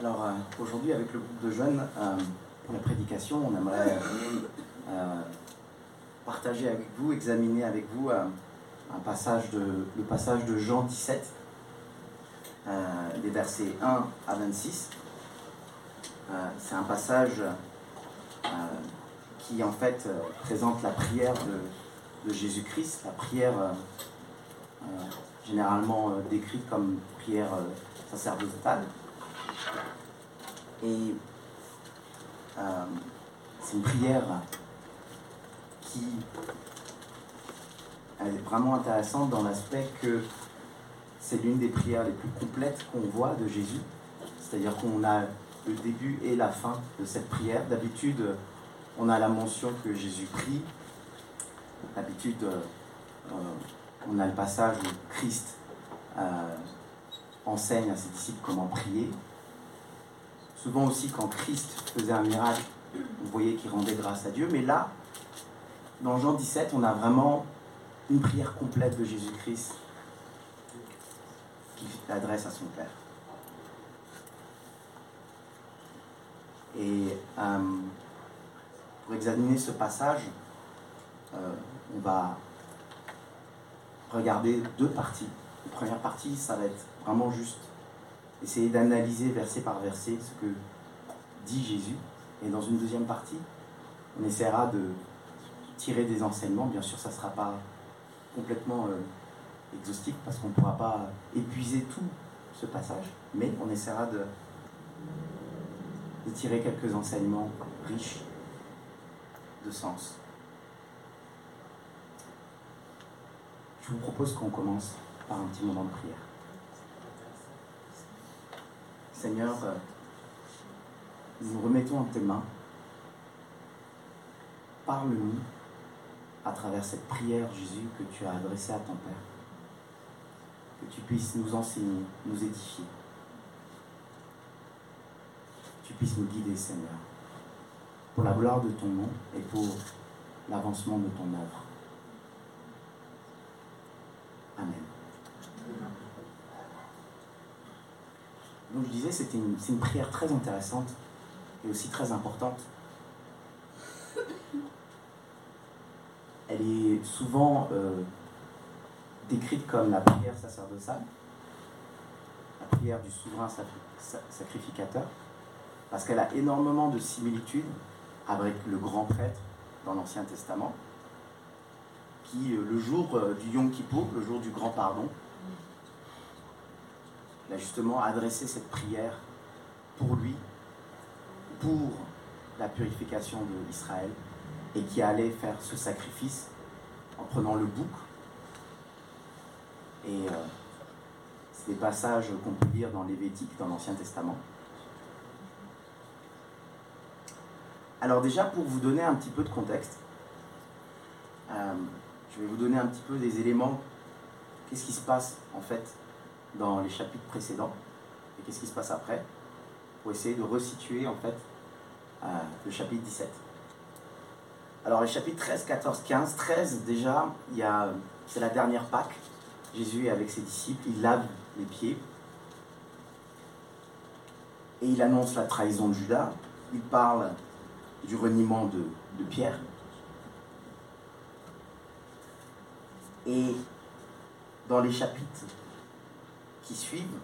Alors aujourd'hui avec le groupe de jeunes, pour la prédication, on aimerait partager avec vous, examiner avec vous le passage de Jean 17, des versets 1 à 26. C'est un passage qui en fait présente la prière de Jésus-Christ, la prière généralement décrite comme prière sacerdotale. Et c'est une prière qui est vraiment intéressante dans l'aspect que c'est l'une des prières les plus complètes qu'on voit de Jésus. C'est-à-dire qu'on a le début et la fin de cette prière. D'habitude, on a la mention que Jésus prie. D'habitude, on a le passage où Christ enseigne à ses disciples comment prier. Souvent aussi, quand Christ faisait un miracle, on voyait qu'il rendait grâce à Dieu. Mais là, dans Jean 17, on a vraiment une prière complète de Jésus-Christ qui s'adresse à son Père. Et pour examiner ce passage, on va regarder deux parties. La première partie, ça va être vraiment juste essayer d'analyser verset par verset ce que dit Jésus. Et dans une deuxième partie, on essaiera de tirer des enseignements. Bien sûr, ça ne sera pas complètement exhaustif parce qu'on ne pourra pas épuiser tout ce passage. Mais on essaiera de tirer quelques enseignements riches de sens. Je vous propose qu'on commence par un petit moment de prière. Seigneur, nous nous remettons en tes mains. Parle-nous à travers cette prière, Jésus, que tu as adressée à ton Père. Que tu puisses nous enseigner, nous édifier. Que tu puisses nous guider, Seigneur, pour la gloire de ton nom et pour l'avancement de ton œuvre. Amen. Donc je disais, c'est une prière très intéressante et aussi très importante. Elle est souvent décrite comme la prière sacerdotale, la prière du souverain sacrificateur, parce qu'elle a énormément de similitudes avec le grand prêtre dans l'Ancien Testament, qui, le jour du Yom Kippour, le jour du grand pardon, il a justement adressé cette prière pour lui, pour la purification de Israël, et qui allait faire ce sacrifice en prenant le bouc. Et c'est des passages qu'on peut lire dans Lévitique, dans l'Ancien Testament. Alors déjà, pour vous donner un petit peu de contexte, je vais vous donner un petit peu des éléments. Qu'est-ce qui se passe en fait dans les chapitres précédents et qu'est-ce qui se passe après, pour essayer de resituer en fait le chapitre 17. Alors les chapitres 13, 14, 15, 13 déjà, c'est la dernière Pâque. Jésus est avec ses disciples, il lave les pieds et il annonce la trahison de Judas. Il parle du reniement de Pierre. Et dans les chapitres qui suivent,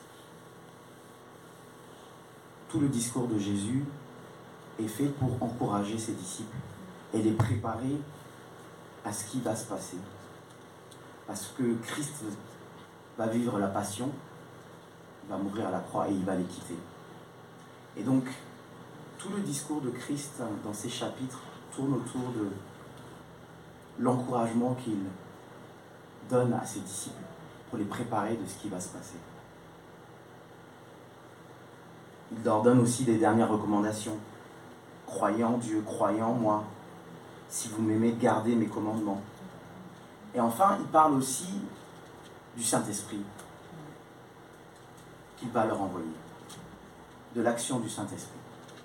tout le discours de Jésus est fait pour encourager ses disciples et les préparer à ce qui va se passer. Parce que Christ va vivre la passion, il va mourir à la croix et il va les quitter. Et donc, tout le discours de Christ dans ces chapitres tourne autour de l'encouragement qu'il donne à ses disciples pour les préparer de ce qui va se passer. Il leur donne aussi des dernières recommandations. Croyez en Dieu, croyez en moi. Si vous m'aimez, gardez mes commandements. Et enfin, il parle aussi du Saint-Esprit qu'il va leur envoyer, de l'action du Saint-Esprit.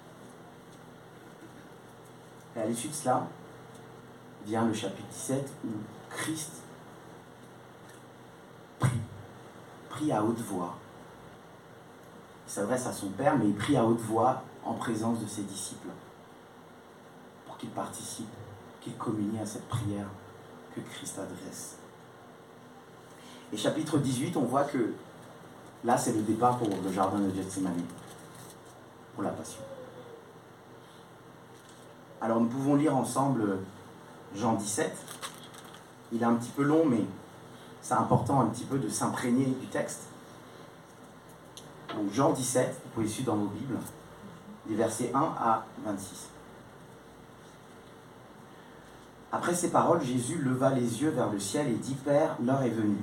Et à l'issue de cela, vient le chapitre 17 où Christ prie à haute voix Il s'adresse à son Père, mais il prie à haute voix en présence de ses disciples pour qu'ils participent, qu'ils communient à cette prière que Christ adresse. Et chapitre 18, on voit que là, c'est le départ pour le jardin de Gethsémani, pour la Passion. Alors, nous pouvons lire ensemble Jean 17. Il est un petit peu long, mais c'est important un petit peu de s'imprégner du texte. Donc, Jean 17, vous pouvez suivre dans vos Bibles, des versets 1 à 26. Après ces paroles, Jésus leva les yeux vers le ciel et dit : « Père, l'heure est venue.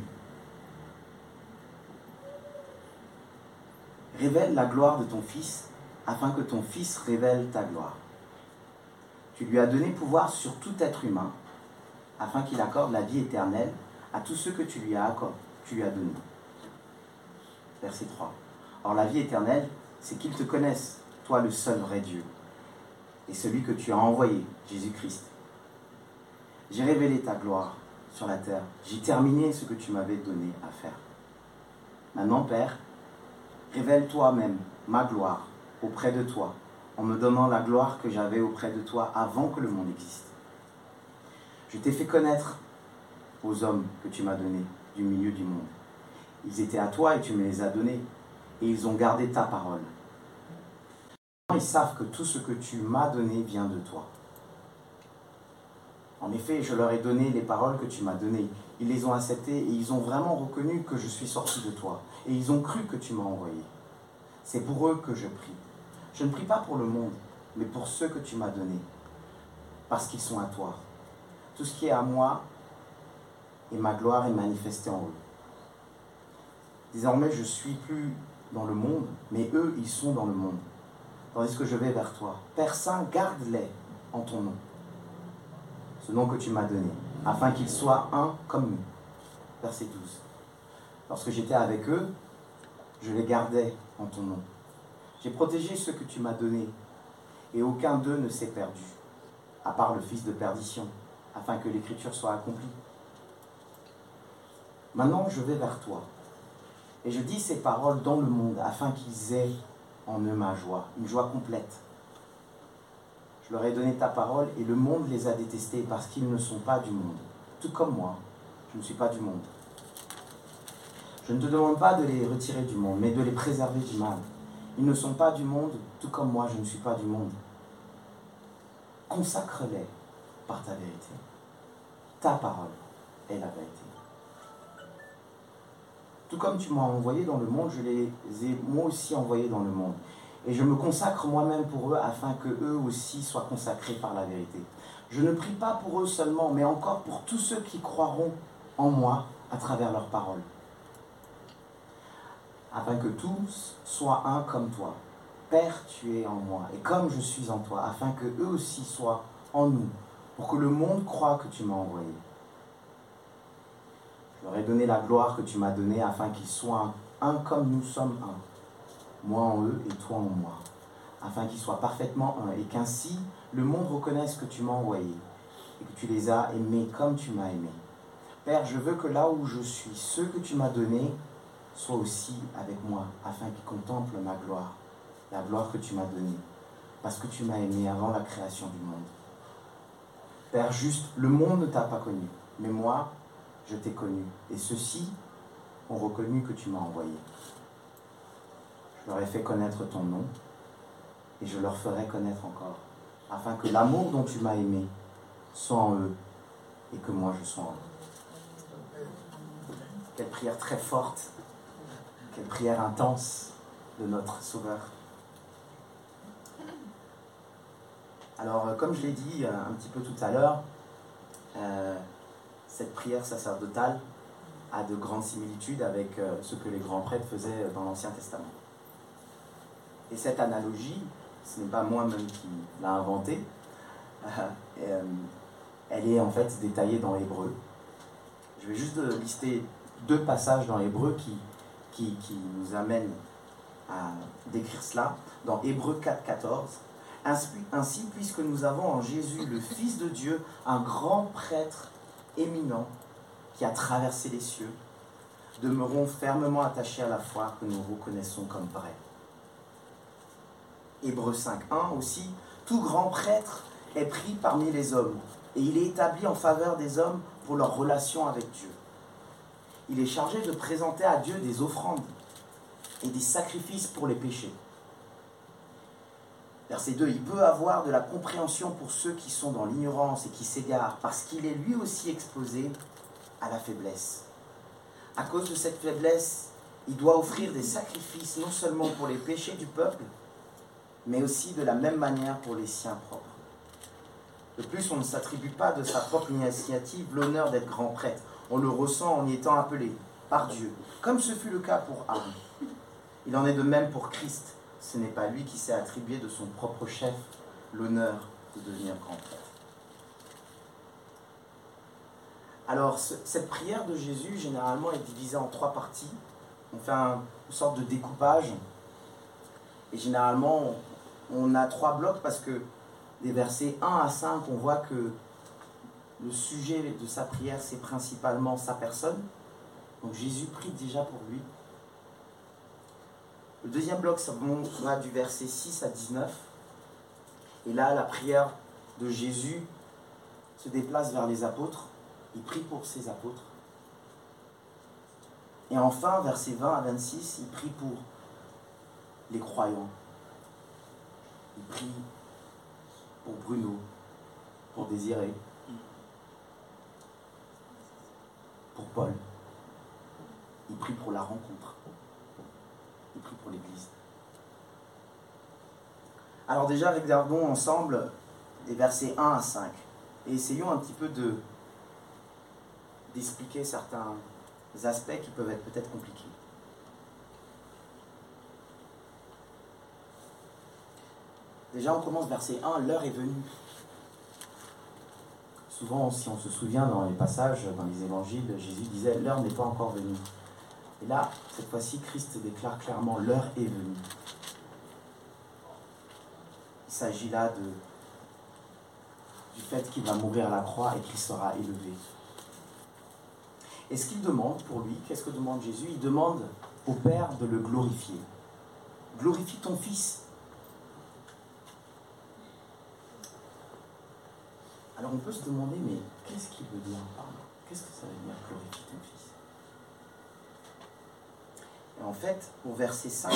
Révèle la gloire de ton Fils, afin que ton Fils révèle ta gloire. Tu lui as donné pouvoir sur tout être humain, afin qu'il accorde la vie éternelle à tous ceux que tu lui as donné. » Verset 3. Or la vie éternelle, c'est qu'ils te connaissent, toi le seul vrai Dieu, et celui que tu as envoyé, Jésus-Christ. J'ai révélé ta gloire sur la terre, j'ai terminé ce que tu m'avais donné à faire. Maintenant, Père, révèle toi-même ma gloire auprès de toi, en me donnant la gloire que j'avais auprès de toi avant que le monde existe. Je t'ai fait connaître aux hommes que tu m'as donnés du milieu du monde. Ils étaient à toi et tu me les as donnés, et ils ont gardé ta parole. Ils savent que tout ce que tu m'as donné vient de toi. En effet, je leur ai donné les paroles que tu m'as données. Ils les ont acceptées et ils ont vraiment reconnu que je suis sorti de toi. Et ils ont cru que tu m'as envoyé. C'est pour eux que je prie. Je ne prie pas pour le monde, mais pour ceux que tu m'as donnés, parce qu'ils sont à toi. Tout ce qui est à moi et ma gloire est manifestée en eux. Désormais, je ne suis plus dans le monde, mais eux, ils sont dans le monde. Tandis que je vais vers toi. Père Saint, garde-les en ton nom, ce nom que tu m'as donné, afin qu'ils soient un comme nous. Verset 12. Lorsque j'étais avec eux, je les gardais en ton nom. J'ai protégé ceux que tu m'as donnés, et aucun d'eux ne s'est perdu, à part le fils de perdition, afin que l'écriture soit accomplie. Maintenant, je vais vers toi, et je dis ces paroles dans le monde, afin qu'ils aient en eux ma joie, une joie complète. Je leur ai donné ta parole, et le monde les a détestés, parce qu'ils ne sont pas du monde. Tout comme moi, je ne suis pas du monde. Je ne te demande pas de les retirer du monde, mais de les préserver du mal. Ils ne sont pas du monde, tout comme moi, je ne suis pas du monde. Consacre-les par ta vérité. Ta parole est la vérité. Tout comme tu m'as envoyé dans le monde, je les ai moi aussi envoyés dans le monde. Et je me consacre moi-même pour eux, afin qu'eux aussi soient consacrés par la vérité. Je ne prie pas pour eux seulement, mais encore pour tous ceux qui croiront en moi à travers leurs paroles. Afin que tous soient un comme toi. Père, tu es en moi, et comme je suis en toi, afin que eux aussi soient en nous, pour que le monde croie que tu m'as envoyé. Je leur ai donné la gloire que tu m'as donnée, afin qu'ils soient un comme nous sommes un. Moi en eux et toi en moi, afin qu'ils soient parfaitement un, et qu'ainsi le monde reconnaisse que tu m'as envoyé, et que tu les as aimés comme tu m'as aimé. Père, je veux que là où je suis, ceux que tu m'as donnés soient aussi avec moi, afin qu'ils contemplent ma gloire, la gloire que tu m'as donnée, parce que tu m'as aimé avant la création du monde. Père juste, le monde ne t'a pas connu, mais moi, je t'ai connu, et ceux-ci ont reconnu que tu m'as envoyé. Je leur ai fait connaître ton nom, et je leur ferai connaître encore, afin que l'amour dont tu m'as aimé soit en eux, et que moi je sois en eux. Quelle prière très forte, quelle prière intense de notre Sauveur. Alors, comme je l'ai dit un petit peu tout à l'heure, cette prière sacerdotale a de grandes similitudes avec ce que les grands prêtres faisaient dans l'Ancien Testament. Et cette analogie, ce n'est pas moi-même qui l'a inventée, elle est en fait détaillée dans l'Hébreu. Je vais juste lister 2 passages dans l'Hébreu qui nous amènent à décrire cela. Dans Hébreux 4,14, ainsi, puisque nous avons en Jésus, le Fils de Dieu, un grand prêtre éminent qui a traversé les cieux, demeurons fermement attachés à la foi que nous reconnaissons comme vraie. Hébreux 5.1 aussi, tout grand prêtre est pris parmi les hommes, et il est établi en faveur des hommes pour leur relation avec Dieu. Il est chargé de présenter à Dieu des offrandes et des sacrifices pour les péchés. Verset 2, il peut avoir de la compréhension pour ceux qui sont dans l'ignorance et qui s'égarent, parce qu'il est lui aussi exposé à la faiblesse. À cause de cette faiblesse, il doit offrir des sacrifices non seulement pour les péchés du peuple, mais aussi de la même manière pour les siens propres. De plus, on ne s'attribue pas de sa propre initiative l'honneur d'être grand prêtre. On le ressent en y étant appelé par Dieu, comme ce fut le cas pour Aaron. Il en est de même pour Christ. Ce n'est pas lui qui s'est attribué de son propre chef l'honneur de devenir grand prêtre. Alors, cette prière de Jésus, généralement, est divisée en 3 parties. On fait une sorte de découpage. Et généralement, on a 3 blocs parce que des versets 1 à 5, on voit que le sujet de sa prière, c'est principalement sa personne. Donc Jésus prie déjà pour lui. Le deuxième bloc, ça va du verset 6 à 19. Et là, la prière de Jésus se déplace vers les apôtres. Il prie pour ses apôtres. Et enfin, versets 20 à 26, il prie pour les croyants. Il prie pour Bruno, pour Désiré, pour Paul. Il prie pour la rencontre. Il prie pour l'Église. Alors déjà, regardons ensemble les versets 1 à 5 et essayons un petit peu d'expliquer certains aspects qui peuvent être peut-être compliqués. Déjà, on commence verset 1, l'heure est venue. Souvent, si on se souvient dans les passages, dans les évangiles, Jésus disait, l'heure n'est pas encore venue. Et là, cette fois-ci, Christ déclare clairement, l'heure est venue. Il s'agit là du fait qu'il va mourir à la croix et qu'il sera élevé. Et ce qu'il demande pour lui, qu'est-ce que demande Jésus? Il demande au Père de le glorifier. Glorifie ton Fils. Alors on peut se demander, mais qu'est-ce qu'il veut dire par là? Qu'est-ce que ça veut dire glorifier ton Fils? Et en fait, au verset 5,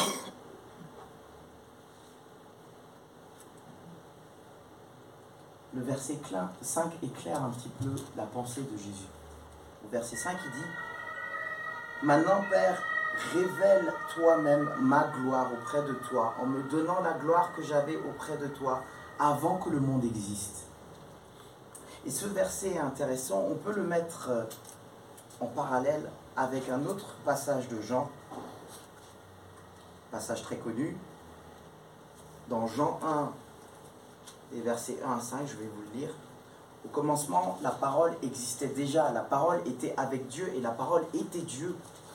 le verset 5 éclaire un petit peu la pensée de Jésus. Au verset 5, il dit « Maintenant, Père, révèle toi-même ma gloire auprès de toi, en me donnant la gloire que j'avais auprès de toi avant que le monde existe. » Et ce verset est intéressant, on peut le mettre en parallèle avec un autre passage de Jean, passage très connu, dans Jean 1, les versets 1 à 5, je vais vous le lire. Au commencement, la parole existait déjà, la parole était avec Dieu et la parole était Dieu.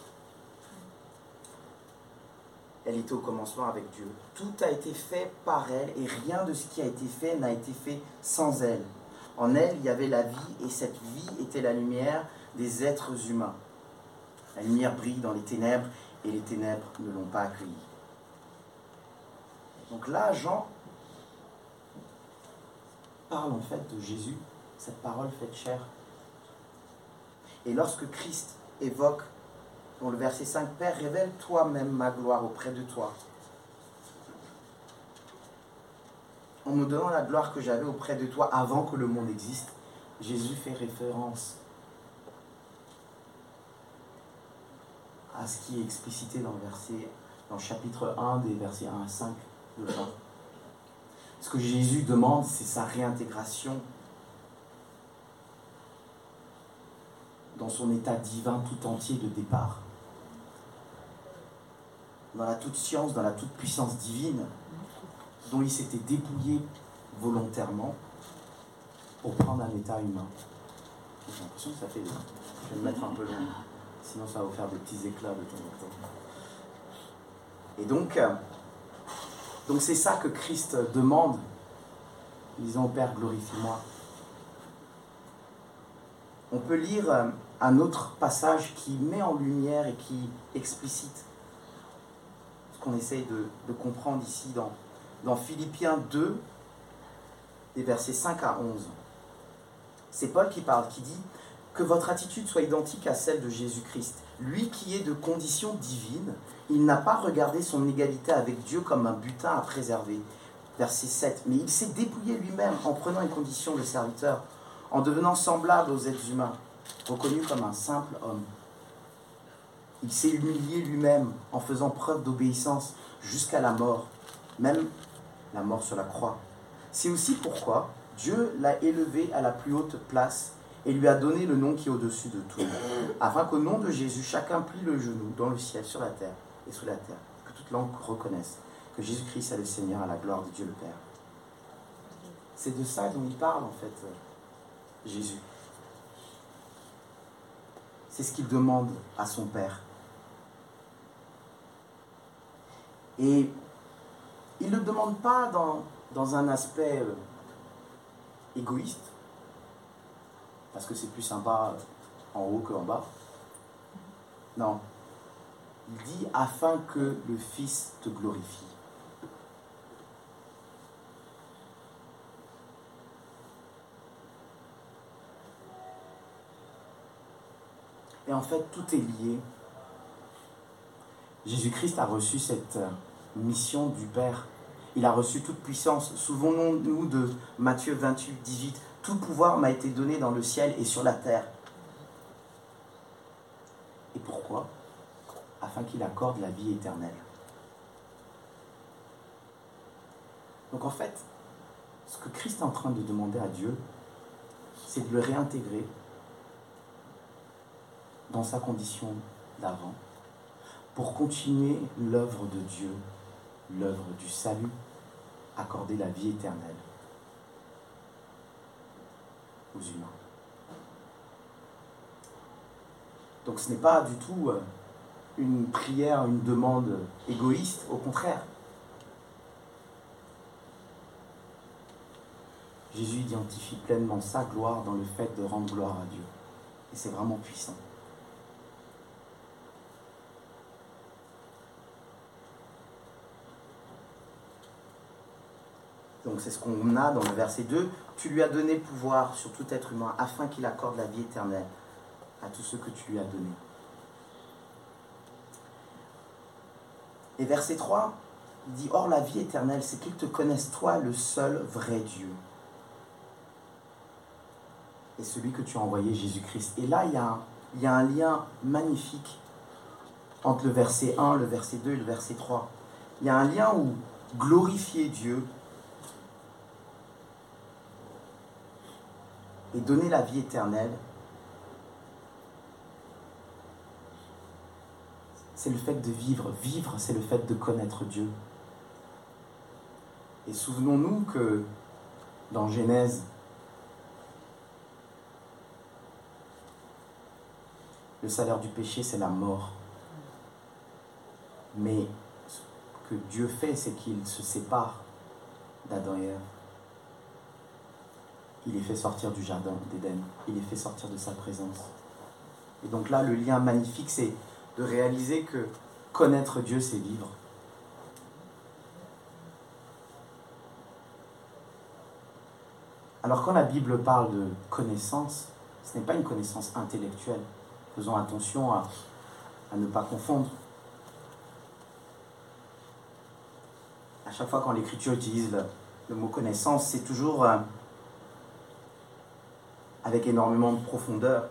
Elle était au commencement avec Dieu. Tout a été fait par elle et rien de ce qui a été fait n'a été fait sans elle. En elle, il y avait la vie et cette vie était la lumière des êtres humains. La lumière brille dans les ténèbres et les ténèbres ne l'ont pas accueillie. Donc là, Jean parle en fait de Jésus, cette parole faite chair. Et lorsque Christ évoque, dans le verset 5, « Père, révèle toi-même ma gloire auprès de toi, en me donnant la gloire que j'avais auprès de toi avant que le monde existe », Jésus fait référence à ce qui est explicité dans le chapitre 1 des versets 1 à 5 de Jean. Ce que Jésus demande, c'est sa réintégration dans son état divin tout entier de départ. Dans la toute science, dans la toute puissance divine, dont il s'était dépouillé volontairement pour prendre un état humain. J'ai l'impression que ça fait... Je vais me mettre un peu long, sinon ça va vous faire des petits éclats de temps en temps. Et donc c'est ça que Christ demande, disant au Père, glorifie-moi. On peut lire un autre passage qui met en lumière et qui explicite ce qu'on essaye de comprendre ici dans Philippiens 2, des versets 5 à 11. C'est Paul qui parle, qui dit « Que votre attitude soit identique à celle de Jésus-Christ. Lui qui est de condition divine, il n'a pas regardé son égalité avec Dieu comme un butin à préserver. » Verset 7. « Mais il s'est dépouillé lui-même en prenant une condition de serviteur, en devenant semblable aux êtres humains, reconnu comme un simple homme. Il s'est humilié lui-même en faisant preuve d'obéissance jusqu'à la mort, même la mort sur la croix. C'est aussi pourquoi Dieu l'a élevé à la plus haute place et lui a donné le nom qui est au-dessus de tout, afin qu'au nom de Jésus, chacun plie le genou dans le ciel, sur la terre et sous la terre, que toute langue reconnaisse que Jésus-Christ est le Seigneur à la gloire de Dieu le Père. » C'est de ça dont il parle en fait, Jésus. C'est ce qu'il demande à son Père. Et il ne le demande pas dans un aspect égoïste, parce que c'est plus sympa en haut qu'en bas. Non. Il dit afin que le Fils te glorifie. Et en fait, tout est lié. Jésus-Christ a reçu cette mission du Père. Il a reçu toute puissance. Souvenons-nous de Matthieu 28, 18. Tout pouvoir m'a été donné dans le ciel et sur la terre. Et pourquoi ? Afin qu'il accorde la vie éternelle. Donc en fait, ce que Christ est en train de demander à Dieu, c'est de le réintégrer dans sa condition d'avant, pour continuer l'œuvre de Dieu, l'œuvre du salut, accorder la vie éternelle aux humains. Donc ce n'est pas du tout une prière, une demande égoïste, au contraire. Jésus identifie pleinement sa gloire dans le fait de rendre gloire à Dieu. Et c'est vraiment puissant. Donc c'est ce qu'on a dans le verset 2. Tu lui as donné pouvoir sur tout être humain afin qu'il accorde la vie éternelle à tous ceux que tu lui as donnés. Et verset 3, il dit « Or la vie éternelle, c'est qu'ils te connaissent toi, le seul vrai Dieu. Et celui que tu as envoyé, Jésus-Christ. » Et là, il y a un lien magnifique entre le verset 1, le verset 2 et le verset 3. Il y a un lien où glorifier Dieu et donner la vie éternelle, c'est le fait de vivre. Vivre, c'est le fait de connaître Dieu. Et souvenons-nous que dans Genèse, le salaire du péché, c'est la mort. Mais ce que Dieu fait, c'est qu'il se sépare d'Adam et Ève. Il les fait sortir du jardin d'Éden. Il les fait sortir de sa présence. Et donc là, le lien magnifique, c'est de réaliser que connaître Dieu, c'est vivre. Alors quand la Bible parle de connaissance, ce n'est pas une connaissance intellectuelle. Faisons attention à ne pas confondre. À chaque fois quand l'Écriture utilise le mot connaissance, c'est toujours avec énormément de profondeur.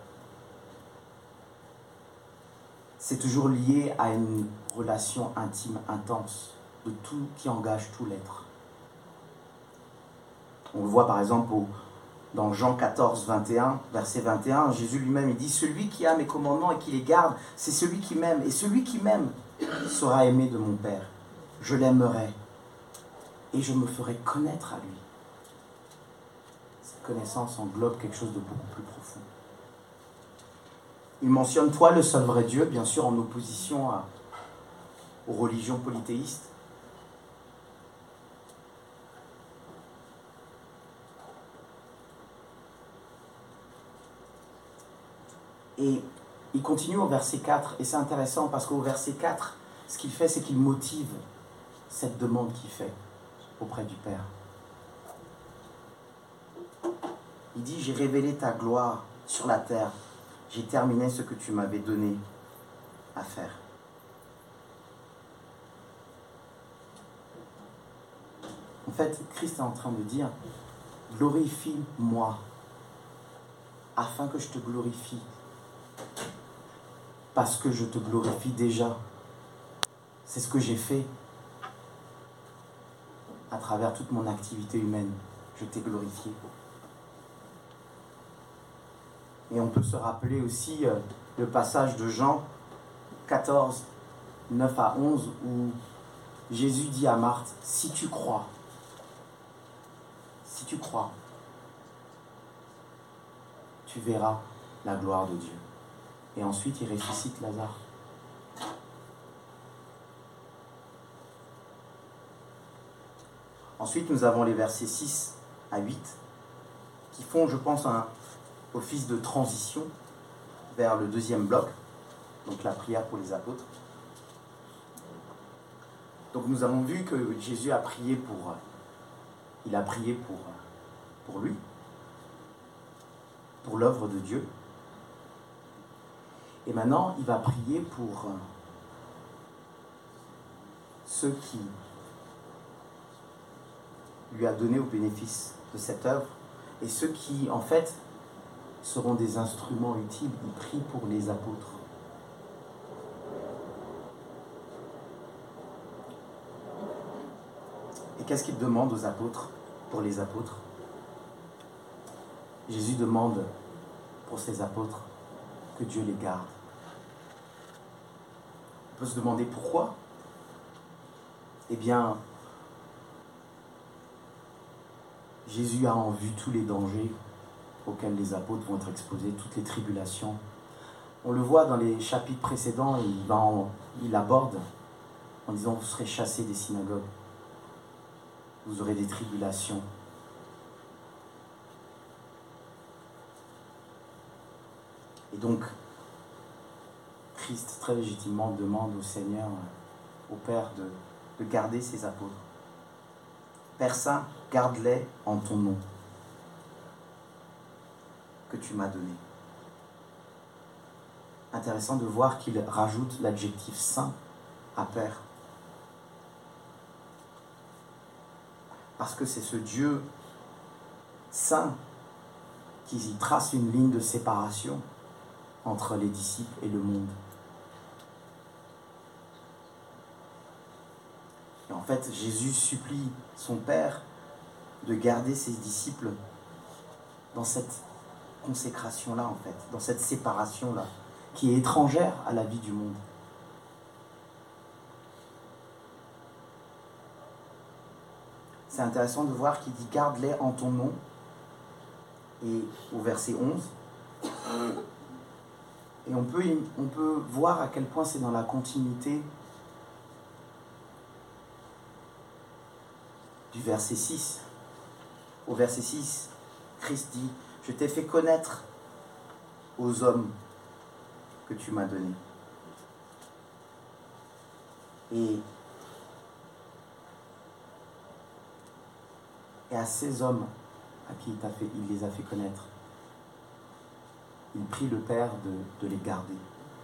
C'est toujours lié à une relation intime, intense, de tout qui engage tout l'être. On le voit par exemple dans Jean 14, 21, verset 21, Jésus lui-même il dit « Celui qui a mes commandements et qui les garde, c'est celui qui m'aime. Et celui qui m'aime sera aimé de mon Père. Je l'aimerai et je me ferai connaître à lui. » Cette connaissance englobe quelque chose de beaucoup plus profond. Il mentionne toi le seul vrai Dieu, bien sûr en opposition aux religions polythéistes. Et il continue au verset 4, et c'est intéressant parce qu'au verset 4, ce qu'il fait, c'est qu'il motive cette demande qu'il fait auprès du Père. Il dit, j'ai révélé ta gloire sur la terre. J'ai terminé ce que tu m'avais donné à faire. En fait, Christ est en train de dire, glorifie-moi, afin que je te glorifie. Parce que je te glorifie déjà. C'est ce que j'ai fait à travers toute mon activité humaine. Je t'ai glorifié. Et on peut se rappeler aussi le passage de Jean 14, 9 à 11, où Jésus dit à Marthe, si tu crois, tu verras la gloire de Dieu. Et ensuite, il ressuscite Lazare. Ensuite, nous avons les versets 6 à 8, qui font, je pense, un office de transition vers le deuxième bloc, donc la prière pour les apôtres. Donc nous avons vu que Jésus a prié pour lui, pour l'œuvre de Dieu. Et maintenant, il va prier pour ceux qui lui a donné au bénéfice de cette œuvre et ceux qui, en fait, seront des instruments utiles. Il prie pour les apôtres. Et qu'est-ce qu'il demande aux apôtres, pour les apôtres? Jésus demande pour ses apôtres que Dieu les garde. On peut se demander pourquoi? Eh bien, Jésus a en vue tous les dangers auxquels les apôtres vont être exposés, toutes les tribulations. On le voit dans les chapitres précédents, il aborde en disant « Vous serez chassés des synagogues, vous aurez des tribulations. » Et donc, Christ très légitimement demande au Seigneur, au Père, de garder ses apôtres. Père Saint, garde-les en ton nom que tu m'as donné. Intéressant de voir qu'il rajoute l'adjectif saint à Père. Parce que c'est ce Dieu saint qui y trace une ligne de séparation entre les disciples et le monde. Et en fait, Jésus supplie son Père de garder ses disciples dans cette consécration-là, en fait, dans cette séparation-là, qui est étrangère à la vie du monde. C'est intéressant de voir qu'il dit « garde-les en ton nom » et au verset 11. Et on peut voir à quel point c'est dans la continuité du verset 6. Au verset 6, Christ dit « Je t'ai fait connaître aux hommes que tu m'as donnés. » Et à ces hommes à qui il les a fait connaître, il prie le Père de les garder.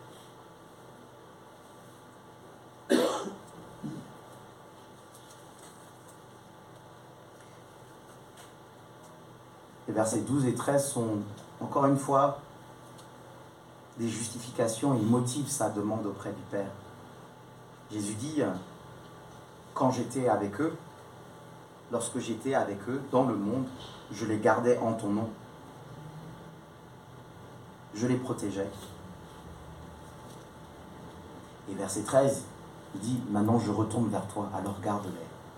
Les versets 12 et 13 sont, encore une fois, des justifications. Il motive sa demande auprès du Père. Jésus dit, quand j'étais avec eux, lorsque j'étais avec eux dans le monde, je les gardais en ton nom. Je les protégeais. Et verset 13, il dit, maintenant je retourne vers toi, alors garde-les.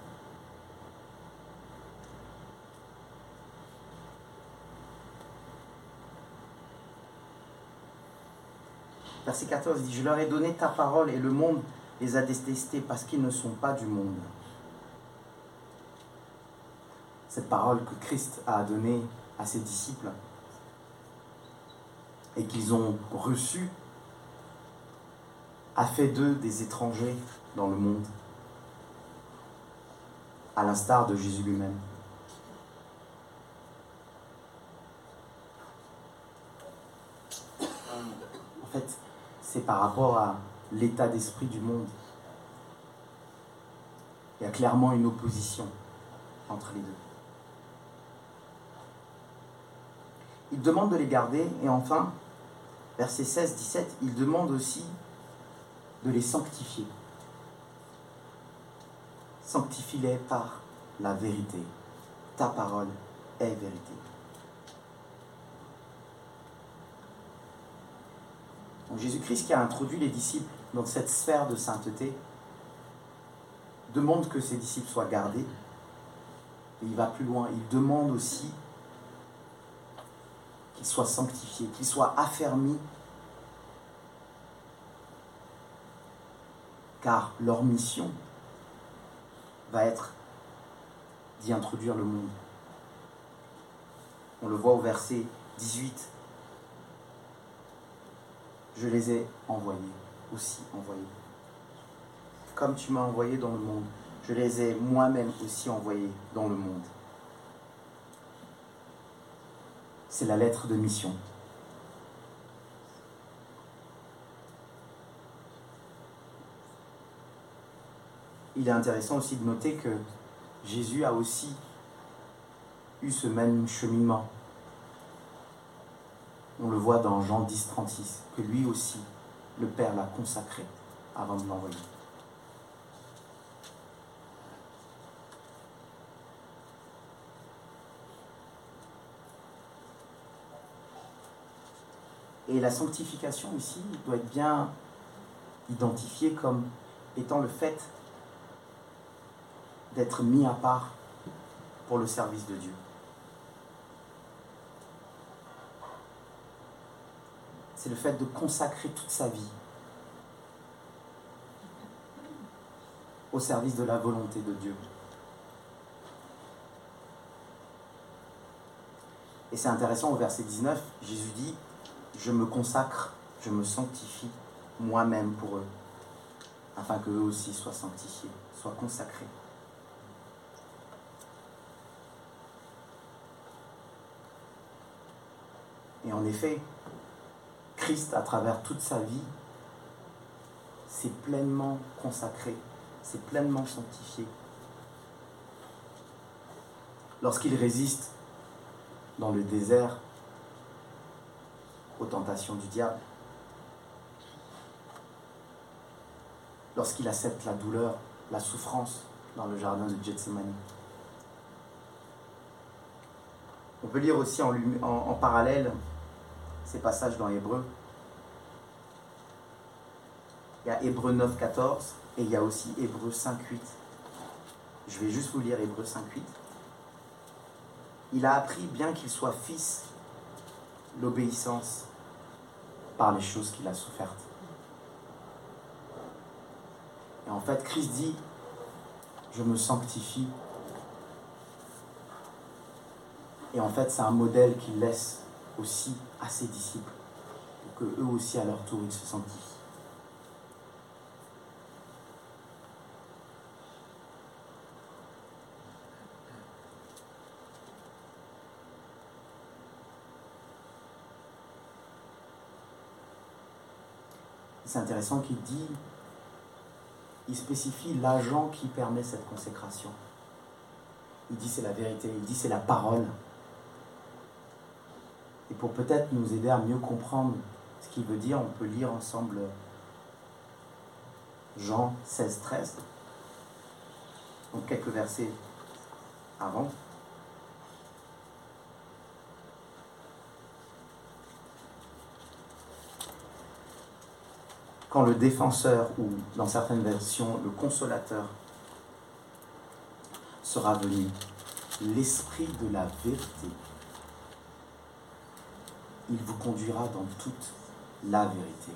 Verset 14, il dit, je leur ai donné ta parole et le monde les a détestés parce qu'ils ne sont pas du monde. Cette parole que Christ a donnée à ses disciples et qu'ils ont reçue a fait d'eux des étrangers dans le monde. à l'instar de Jésus lui-même. En fait, c'est par rapport à l'état d'esprit du monde. Il y a clairement une opposition entre les deux. Il demande de les garder, et enfin, versets 16-17, il demande aussi de les sanctifier. Sanctifie-les par la vérité. Ta parole est vérité. Donc Jésus-Christ, qui a introduit les disciples dans cette sphère de sainteté, demande que ses disciples soient gardés. Et il va plus loin. Il demande aussi qu'ils soient sanctifiés, qu'ils soient affermis, car leur mission va être d'y introduire le monde. On le voit au verset 18. Je les ai aussi envoyés. Comme tu m'as envoyé dans le monde, je les ai moi-même aussi envoyés dans le monde. C'est la lettre de mission. Il est intéressant aussi de noter que Jésus a aussi eu ce même cheminement. On le voit dans Jean 10, 36, que lui aussi, le Père l'a consacré avant de l'envoyer. Et la sanctification ici doit être bien identifiée comme étant le fait d'être mis à part pour le service de Dieu. C'est le fait de consacrer toute sa vie au service de la volonté de Dieu. Et c'est intéressant, au verset 19, Jésus dit « Je me consacre, je me sanctifie moi-même pour eux, afin qu'eux aussi soient sanctifiés, soient consacrés. » Et en effet, Christ, à travers toute sa vie, s'est pleinement consacré, s'est pleinement sanctifié. Lorsqu'il résiste dans le désert aux tentations du diable, lorsqu'il accepte la douleur, la souffrance dans le jardin de Gethsémani. On peut lire aussi en parallèle ces passages dans Hébreux. Il y a Hébreux 9, 14 et il y a aussi Hébreux 5, 8. Je vais juste vous lire Hébreux 5, 8. Il a appris, bien qu'il soit fils, l'obéissance par les choses qu'il a souffertes. Et en fait, Christ dit, je me sanctifie. Et en fait, c'est un modèle qu'il laisse aussi à ses disciples, pour que eux aussi, à leur tour, ils se sanctifient. C'est intéressant qu'il dit, il spécifie l'agent qui permet cette consécration. Il dit c'est la vérité, il dit c'est la parole. Et pour peut-être nous aider à mieux comprendre ce qu'il veut dire, on peut lire ensemble Jean 16, 13. Donc quelques versets avant. Quand le défenseur, ou dans certaines versions, le consolateur, sera venu, l'esprit de la vérité, il vous conduira dans toute la vérité.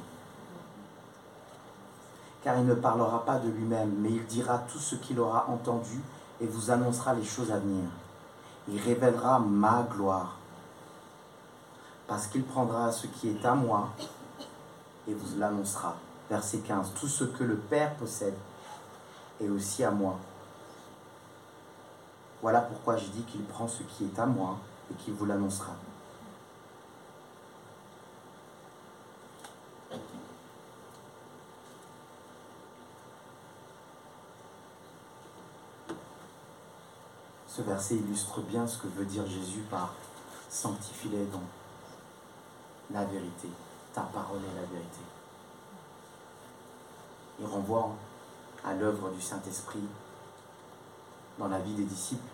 Car il ne parlera pas de lui-même, mais il dira tout ce qu'il aura entendu et vous annoncera les choses à venir. Il révélera ma gloire, parce qu'il prendra ce qui est à moi et vous l'annoncera. Verset 15. Tout ce que le Père possède est aussi à moi. Voilà pourquoi je dis qu'il prend ce qui est à moi et qu'il vous l'annoncera. Ce verset illustre bien ce que veut dire Jésus par « sanctifie-les dans la vérité, ta parole est la vérité ». Il renvoie à l'œuvre du Saint-Esprit dans la vie des disciples.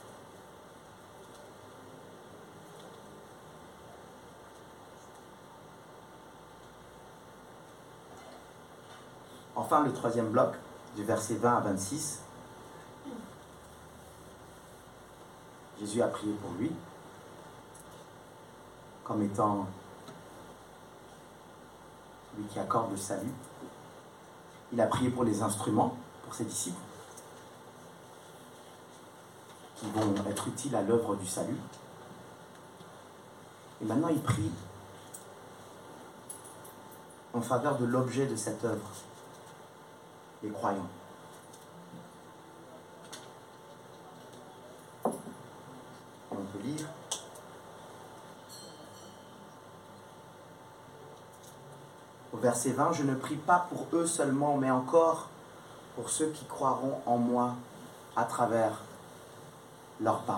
Enfin, le troisième bloc, du verset 20 à 26, Jésus a prié pour lui, comme étant lui qui accorde le salut. Il a prié pour les instruments, pour ses disciples, qui vont être utiles à l'œuvre du salut. Et maintenant, il prie en faveur de l'objet de cette œuvre, les croyants. Et on peut lire. Au verset 20, « Je ne prie pas pour eux seulement, mais encore pour ceux qui croiront en moi à travers leurs paroles. »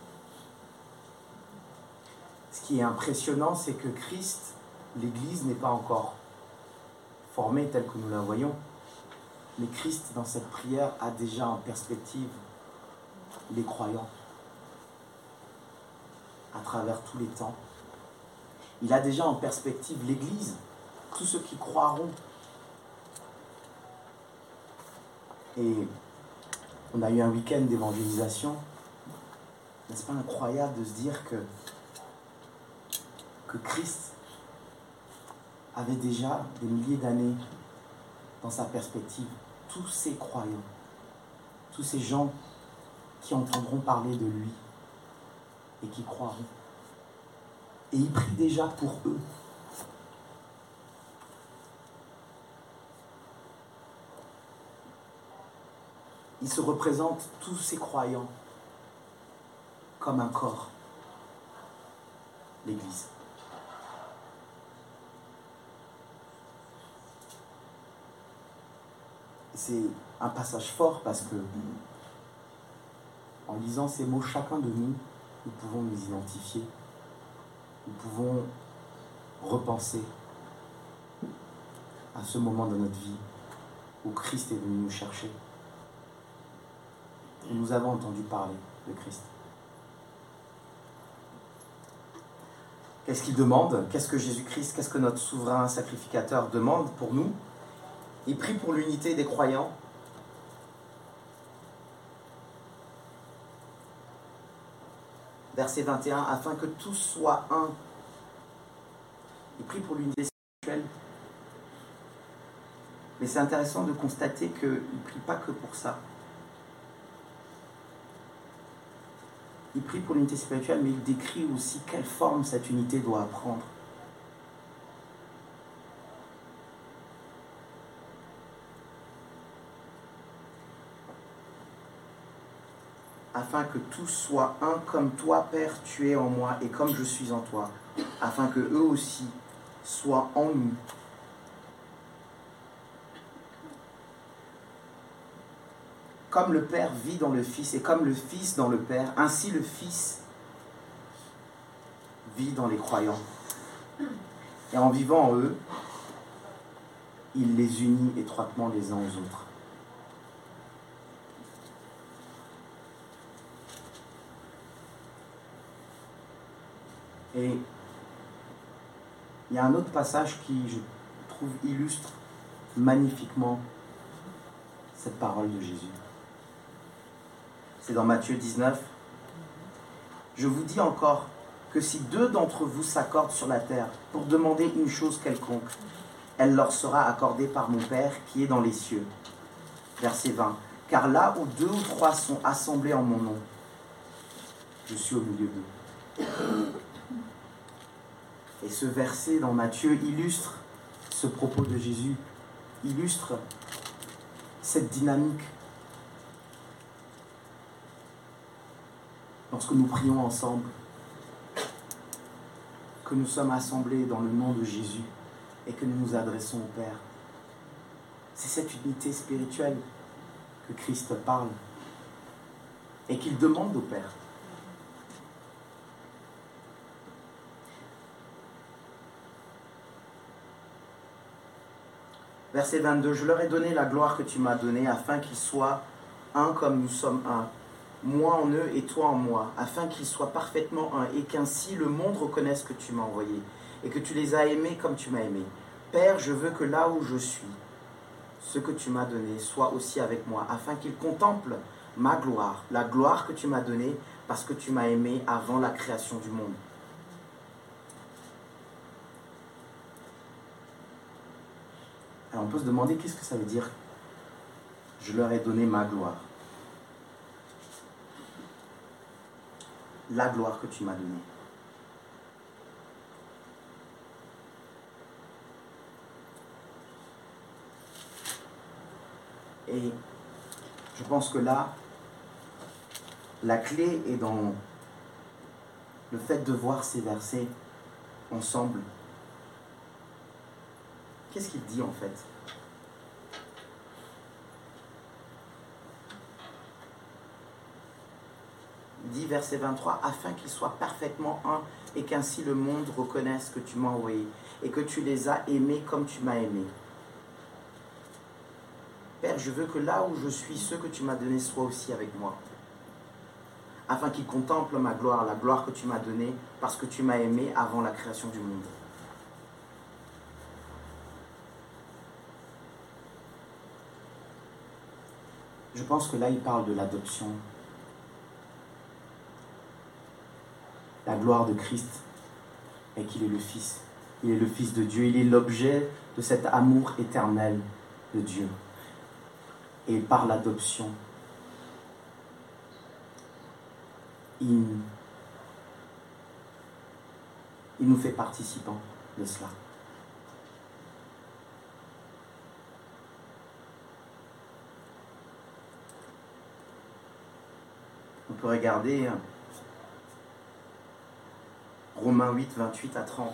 Ce qui est impressionnant, c'est que Christ, l'Église n'est pas encore formée telle que nous la voyons, mais Christ, dans cette prière, a déjà en perspective les croyants à travers tous les temps. Il a déjà en perspective l'Église, tous ceux qui croiront. Et on a eu un week-end d'évangélisation. N'est-ce pas incroyable de se dire que Christ avait déjà des milliers d'années dans sa perspective tous ces croyants, tous ces gens qui entendront parler de lui et qui croiront. Et il prie déjà pour eux. Il se représente tous ces croyants comme un corps, l'Église. C'est un passage fort parce que, en lisant ces mots, chacun de nous, nous pouvons nous identifier. Nous pouvons repenser à ce moment de notre vie où Christ est venu nous chercher. Et nous avons entendu parler de Christ. Qu'est-ce qu'il demande? Qu'est-ce que Jésus-Christ, qu'est-ce que notre souverain sacrificateur demande pour nous? Il prie pour l'unité des croyants. Verset 21, afin que tous soient un. Il prie pour l'unité spirituelle. Mais c'est intéressant de constater qu'il ne prie pas que pour ça. Il prie pour l'unité spirituelle, mais il décrit aussi quelle forme cette unité doit prendre. Afin que tous soient un comme toi, Père, tu es en moi, et comme je suis en toi, afin que eux aussi soient en nous. Comme le Père vit dans le Fils, et comme le Fils dans le Père, ainsi le Fils vit dans les croyants. Et en vivant en eux, il les unit étroitement les uns aux autres. Et il y a un autre passage qui, je trouve, illustre magnifiquement cette parole de Jésus. C'est dans Matthieu 19. « Je vous dis encore que si 2 d'entre vous s'accordent sur la terre pour demander une chose quelconque, elle leur sera accordée par mon Père qui est dans les cieux. » Verset 20. « Car là où 2 ou 3 sont assemblés en mon nom, je suis au milieu d'eux. » Et ce verset dans Matthieu illustre ce propos de Jésus, illustre cette dynamique. lorsque nous prions ensemble, que nous sommes assemblés dans le nom de Jésus et que nous nous adressons au Père. C'est cette unité spirituelle que Christ parle et qu'il demande au Père. Verset 22, « Je leur ai donné la gloire que tu m'as donnée, afin qu'ils soient un comme nous sommes un, moi en eux et toi en moi, afin qu'ils soient parfaitement un, et qu'ainsi le monde reconnaisse que tu m'as envoyé, et que tu les as aimés comme tu m'as aimé. Père, je veux que là où je suis, ce que tu m'as donné soit aussi avec moi, afin qu'ils contemplent ma gloire, la gloire que tu m'as donnée, parce que tu m'as aimé avant la création du monde. » Alors on peut se demander qu'est-ce que ça veut dire « Je leur ai donné ma gloire ». La gloire que tu m'as donnée. Et je pense que là, la clé est dans le fait de voir ces versets ensemble. Qu'est-ce qu'il dit en fait ? Il dit verset 23, « Afin qu'ils soient parfaitement un et qu'ainsi le monde reconnaisse que tu m'as envoyé et que tu les as aimés comme tu m'as aimé. Père, je veux que là où je suis, ceux que tu m'as donnés soient aussi avec moi. Afin qu'ils contemplent ma gloire, la gloire que tu m'as donnée parce que tu m'as aimé avant la création du monde. » Je pense que là, il parle de l'adoption. La gloire de Christ est qu'il est le Fils. Il est le Fils de Dieu. Il est l'objet de cet amour éternel de Dieu. Et par l'adoption, il nous fait participants de cela. On peut regarder Romains 8, 28 à 30.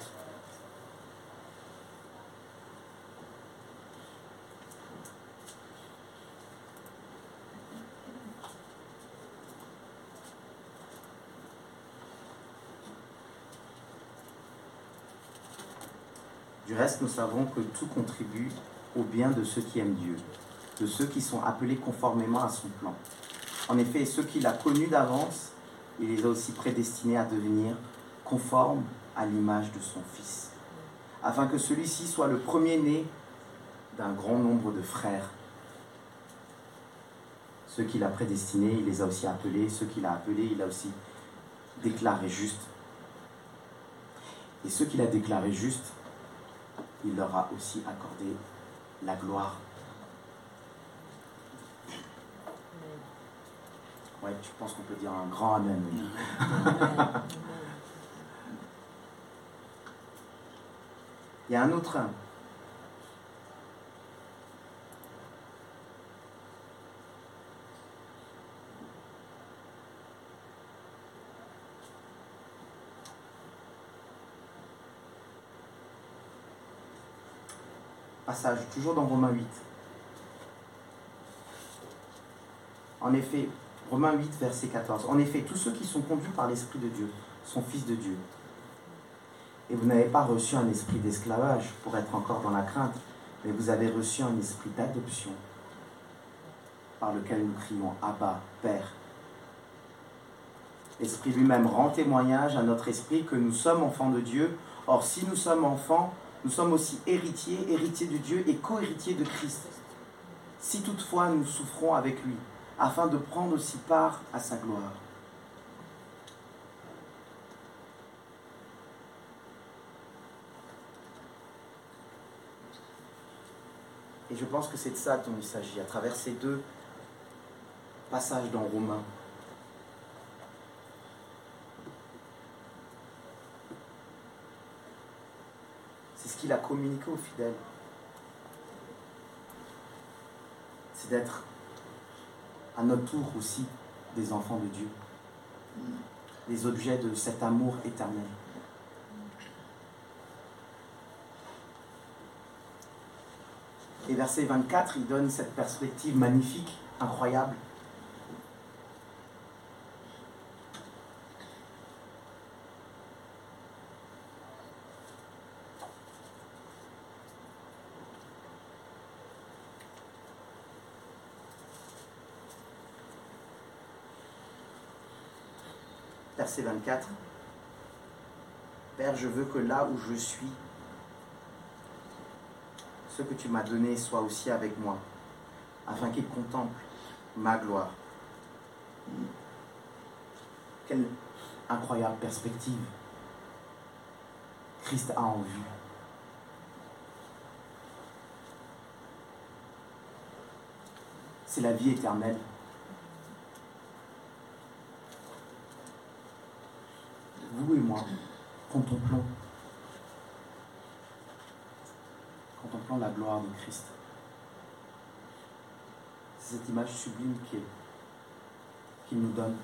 Du reste, nous savons que tout contribue au bien de ceux qui aiment Dieu, de ceux qui sont appelés conformément à son plan. En effet, ceux qu'il a connus d'avance, il les a aussi prédestinés à devenir conformes à l'image de son Fils, afin que celui-ci soit le premier-né d'un grand nombre de frères. Ceux qu'il a prédestinés, il les a aussi appelés. Ceux qu'il a appelés, il a aussi déclarés justes. Et ceux qu'il a déclarés justes, il leur a aussi accordé la gloire. Ouais, je pense qu'on peut dire un grand amen. Il y a un autre passage, toujours dans Romains 8. En effet, Romains 8, verset 14. En effet, tous ceux qui sont conduits par l'Esprit de Dieu sont fils de Dieu. Et vous n'avez pas reçu un esprit d'esclavage pour être encore dans la crainte, mais vous avez reçu un esprit d'adoption par lequel nous crions « Abba, Père ». L'Esprit lui-même rend témoignage à notre esprit que nous sommes enfants de Dieu. Or, si nous sommes enfants, nous sommes aussi héritiers, héritiers de Dieu et co-héritiers de Christ. Si toutefois nous souffrons avec lui, afin de prendre aussi part à sa gloire. Et je pense que c'est de ça dont il s'agit, à travers ces deux passages dans Romains. C'est ce qu'il a communiqué aux fidèles. C'est d'être à notre tour aussi des enfants de Dieu. les objets de cet amour éternel. Et verset 24, il donne cette perspective magnifique, incroyable. Verset 24. Père, je veux que là où je suis, ce que tu m'as donné soit aussi avec moi, afin qu'il contemple ma gloire. Quelle incroyable perspective Christ a en vue. C'est la vie éternelle. Vous et moi, contemplons la gloire de Christ. C'est cette image sublime qu'il nous donne.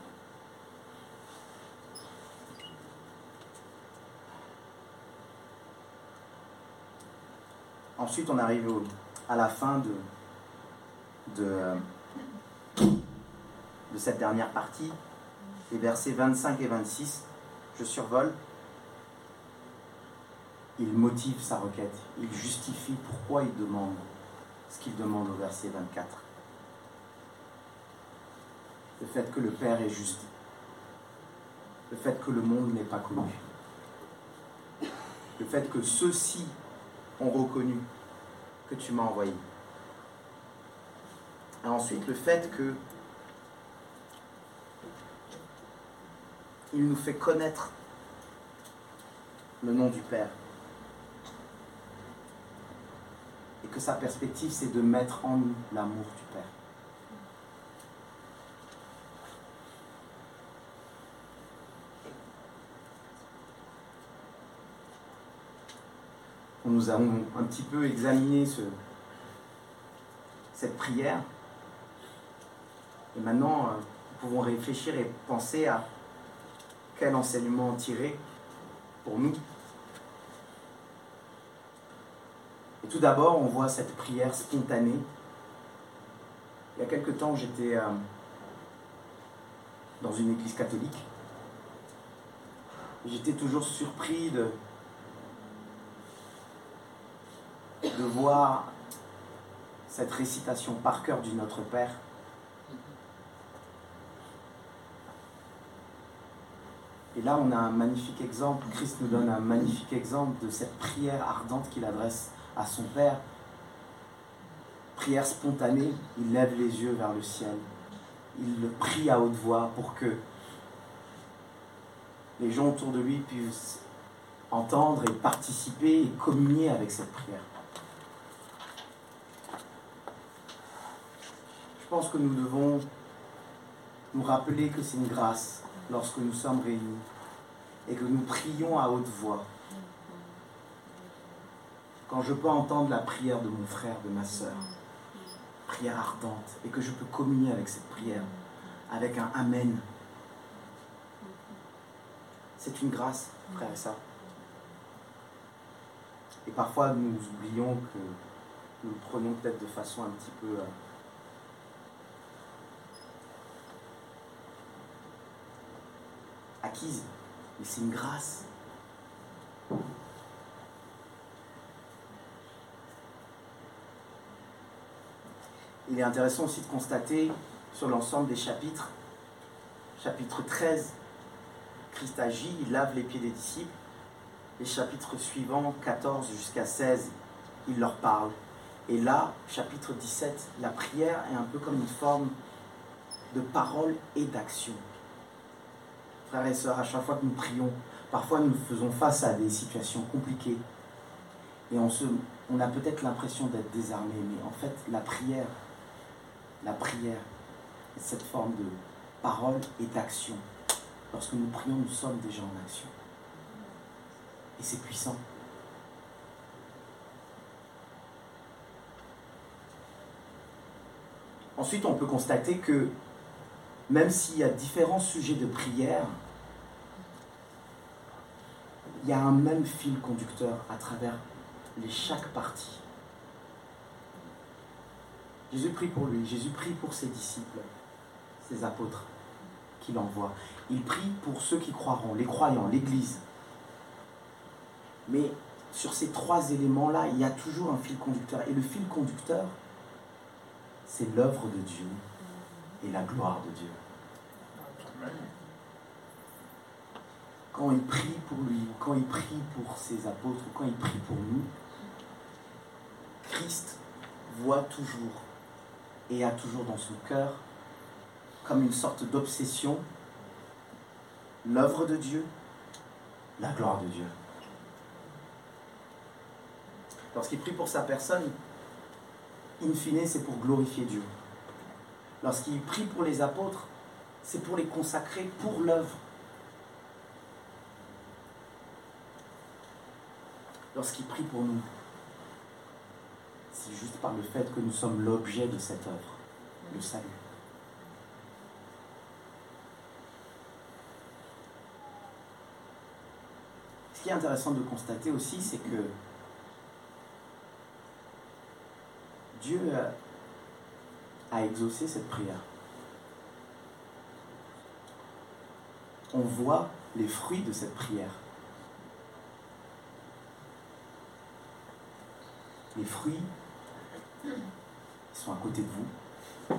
Ensuite, on arrive à la fin de cette dernière partie, les versets 25 et 26. Je survole. Il motive sa requête. Il justifie pourquoi il demande ce qu'il demande au verset 24. Le fait que le Père est juste. Le fait que le monde n'est pas connu. Le fait que ceux-ci ont reconnu que tu m'as envoyé. Et ensuite, le fait que il nous fait connaître le nom du Père. Et que sa perspective, c'est de mettre en nous l'amour du Père. Nous avons un petit peu examiné cette prière. Et maintenant, nous pouvons réfléchir et penser à quel enseignement tirer pour nous. Et tout d'abord, on voit cette prière spontanée. Il y a quelque temps, j'étais dans une église catholique. J'étais toujours surpris de voir cette récitation par cœur du Notre Père. Et là, on a un magnifique exemple. Christ nous donne un magnifique exemple de cette prière ardente qu'il adresse à son Père. Prière spontanée, il lève les yeux vers le ciel. Il le prie à haute voix pour que les gens autour de lui puissent entendre et participer et communier avec cette prière. Je pense que nous devons nous rappeler que c'est une grâce lorsque nous sommes réunis et que nous prions à haute voix. Quand je peux entendre la prière de mon frère, de ma sœur, prière ardente, et que je peux communier avec cette prière, avec un Amen. C'est une grâce, frère et sœurs. Et parfois, nous oublions que nous le prenons peut-être de façon un petit peu acquise, mais c'est une grâce. Il est intéressant aussi de constater sur l'ensemble des chapitres, chapitre 13, Christ agit, il lave les pieds des disciples. Les chapitres suivants, 14 jusqu'à 16, il leur parle. Et là, chapitre 17, la prière est un peu comme une forme de parole et d'action. Frères et sœurs, à chaque fois que nous prions, parfois nous faisons face à des situations compliquées. Et on a peut-être l'impression d'être désarmé, mais en fait, la prière, cette forme de parole et d'action. Lorsque nous prions, nous sommes déjà en action. Et c'est puissant. Ensuite, on peut constater que même s'il y a différents sujets de prière, il y a un même fil conducteur à travers chaque partie. Jésus prie pour lui, Jésus prie pour ses disciples, ses apôtres qu'il envoie. Il prie pour ceux qui croiront, les croyants, l'Église. Mais sur ces trois éléments-là, il y a toujours un fil conducteur. Et le fil conducteur, c'est l'œuvre de Dieu et la gloire de Dieu. Quand il prie pour lui, quand il prie pour ses apôtres, quand il prie pour nous, Christ voit toujours et a toujours dans son cœur, comme une sorte d'obsession, l'œuvre de Dieu, la gloire de Dieu. Lorsqu'il prie pour sa personne, in fine, c'est pour glorifier Dieu. Lorsqu'il prie pour les apôtres, c'est pour les consacrer pour l'œuvre. Lorsqu'il prie pour nous, c'est juste par le fait que nous sommes l'objet de cette œuvre, le salut. Ce qui est intéressant de constater aussi, c'est que Dieu a exaucé cette prière. On voit les fruits de cette prière. Les fruits, ils sont à côté de vous.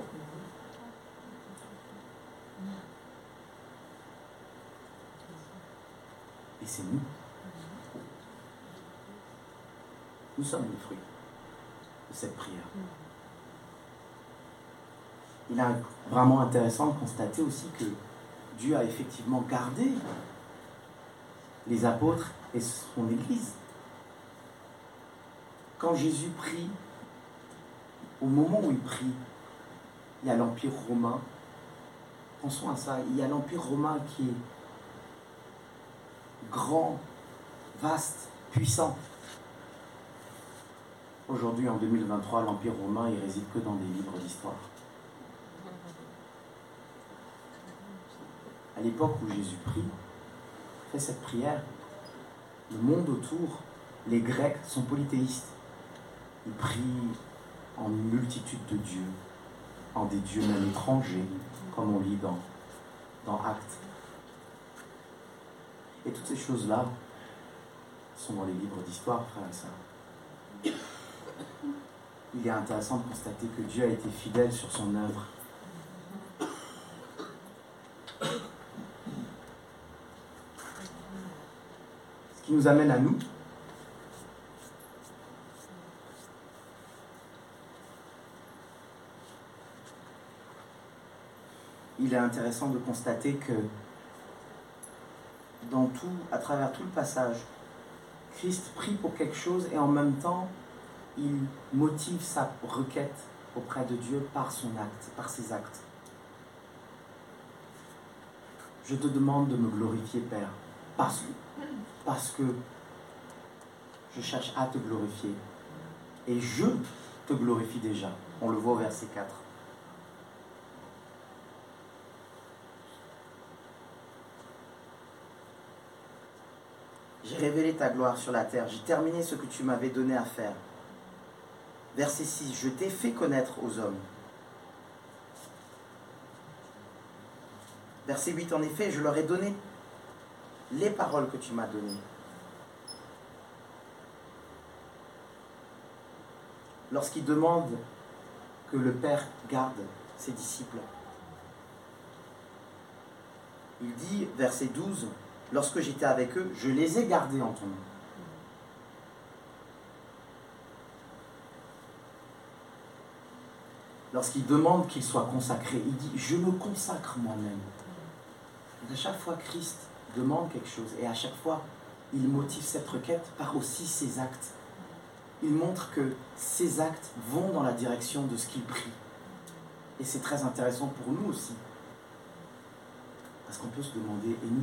Et c'est nous. Nous sommes les fruits de cette prière. Il est vraiment intéressant de constater aussi que Dieu a effectivement gardé les apôtres et son Église. Quand Jésus prie, au moment où il prie, il y a l'Empire romain. Pensons à ça, il y a l'Empire romain qui est grand, vaste, puissant. Aujourd'hui, en 2023, l'Empire romain, il réside que dans des livres d'histoire. À l'époque où Jésus prie, fait cette prière, le monde autour, les Grecs sont polythéistes. Ils prient en une multitude de dieux, en des dieux même étrangers, comme on lit dans Actes. Et toutes ces choses-là sont dans les livres d'histoire, frères et sœurs. Il est intéressant de constater que Dieu a été fidèle sur son œuvre. Ce qui nous amène à nous. Il est intéressant de constater que à travers tout le passage, Christ prie pour quelque chose et en même temps, il motive sa requête auprès de Dieu par son acte, par ses actes. Je te demande de me glorifier, Père, parce que je cherche à te glorifier. Et je te glorifie déjà. On le voit au verset 4. J'ai révélé ta gloire sur la terre. J'ai terminé ce que tu m'avais donné à faire. Verset 6. Je t'ai fait connaître aux hommes. Verset 8. En effet, je leur ai donné les paroles que tu m'as données. Lorsqu'il demande que le Père garde ses disciples, il dit, verset 12, « Lorsque j'étais avec eux, je les ai gardés en ton nom. » Lorsqu'il demande qu'ils soient consacrés, il dit « Je me consacre moi-même. » À chaque fois, Christ demande quelque chose et à chaque fois, il motive cette requête par aussi ses actes. Il montre que ses actes vont dans la direction de ce qu'il prie. Et c'est très intéressant pour nous aussi. Parce qu'on peut se demander, et nous ?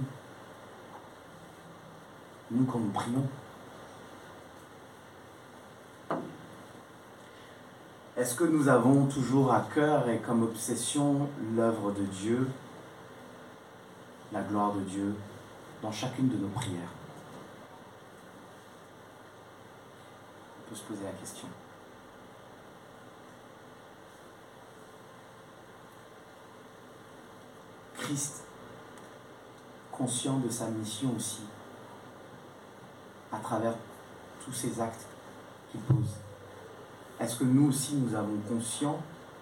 Nous, quand nous prions, Est-ce que nous avons toujours à cœur et comme obsession l'œuvre de Dieu, la gloire de Dieu, dans chacune de nos prières? On peut se poser la question. Christ, conscient de sa mission aussi, à travers tous ces actes qu'il pose. Est-ce que nous aussi, nous avons conscience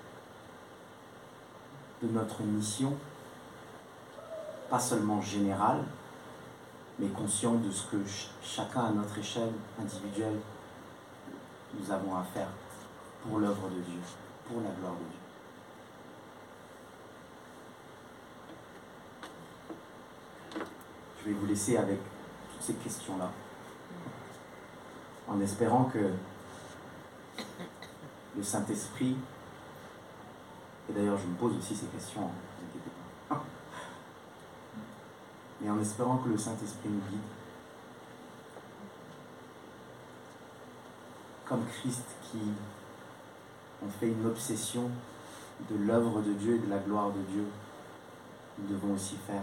de notre mission, pas seulement générale, mais conscient de ce que chacun à notre échelle individuelle, nous avons à faire pour l'œuvre de Dieu, pour la gloire de Dieu? Je vais vous laisser avec toutes ces questions-là, en espérant que le Saint-Esprit, et d'ailleurs je me pose aussi ces questions, ne vous inquiétez pas, mais en espérant que le Saint-Esprit nous guide, comme Christ qui ont fait une obsession de l'œuvre de Dieu et de la gloire de Dieu, nous devons aussi faire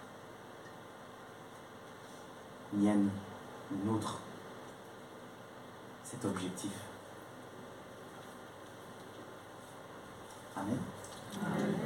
mienne, nôtre, cet objectif. Amen. Amen.